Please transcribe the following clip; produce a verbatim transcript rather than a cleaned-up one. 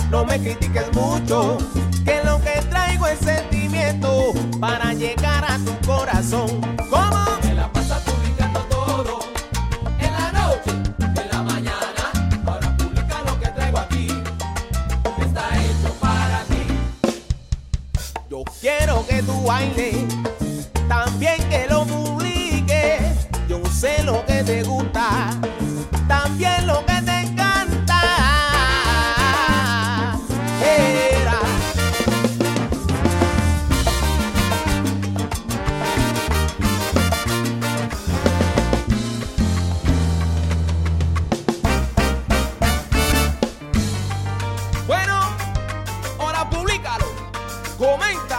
no me critiques mucho, que lo que traigo es sentimiento para llegar a tu corazón. ¿Cómo? Me la pasa publicando todo, en la noche, en la mañana. Ahora publica lo que traigo aquí, está hecho para ti. Yo quiero que tú bailes, también que lo publiques. Yo sé lo que te gusta, también lo que te encanta. Era. Bueno, ahora públicalo, comenta.